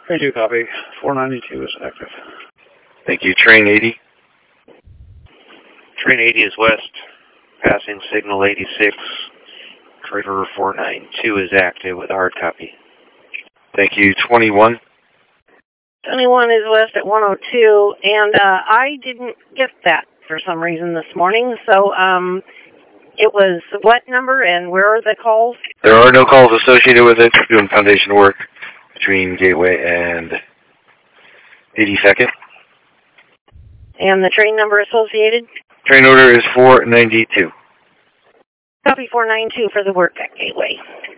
I do copy. 492 is active. Thank you. Train 80. Train 80 is west, passing signal 86. River 492 is active with a hard copy. Thank you. 21. 21 is west at 102, and I didn't get that for some reason this morning, so it was what number and where are the calls? There are no calls associated with it. We're doing foundation work between Gateway and 82nd. And the train number associated? Train order is 492. Copy 492 for the work at Gateway.